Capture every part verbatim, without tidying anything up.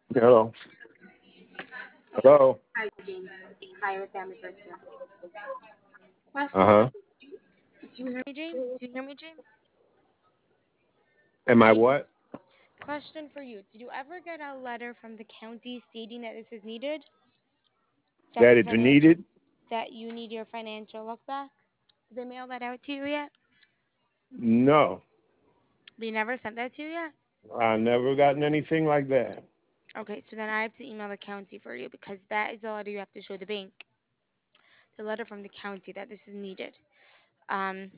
Hello. Hello. Hi, James. Hi, with Family First here. Uh Question. huh. Do you hear me, James? Do you hear me, James? Am I James, what? question for you. Did you ever get a letter from the county stating that this is needed? That That your it's financial, needed? that you need your financial look back? Did they mail that out to you yet? No. They never sent that to you yet? I never gotten anything like that. Okay, so then I have to email the county for you because that is the letter you have to show the bank. The letter from the county that this is needed. Um,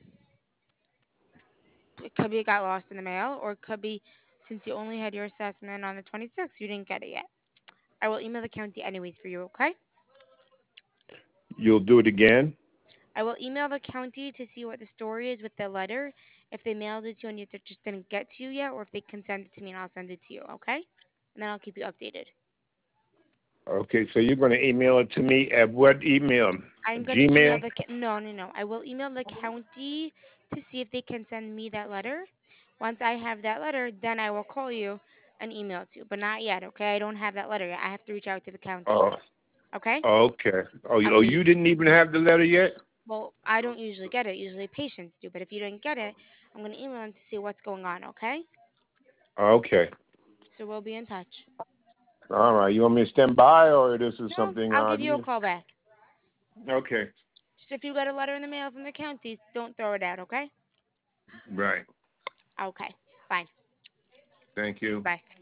it could be it got lost in the mail, or it could be since you only had your assessment on the twenty-sixth, you didn't get it yet. I will email the county anyways for you, okay? You'll do it again? I will email the county to see what the story is with the letter, if they mailed it to you and it just didn't get to you yet, or if they can send it to me and I'll send it to you, okay? And then I'll keep you updated. Okay, so you're going to email it to me at what email? I'm gonna email Gmail? the ca- no no no. I will email the county to see if they can send me that letter. Once I have that letter, then I will call you and email it to you. But not yet, okay? I don't have that letter yet. I have to reach out to the county. Oh, Okay? okay. Oh, you- oh, Okay. you didn't even have the letter yet? Well, I don't usually get it. Usually patients do. But if you didn't get it, I'm gonna email them to see what's going on. Okay? Okay. So we'll be in touch. All right. You want me to stand by, or this is No, something I'll I? give you a call back. Okay. Just if you got a letter in the mail from the county, don't throw it out. Okay? Right. Okay. Fine. Thank you. Bye.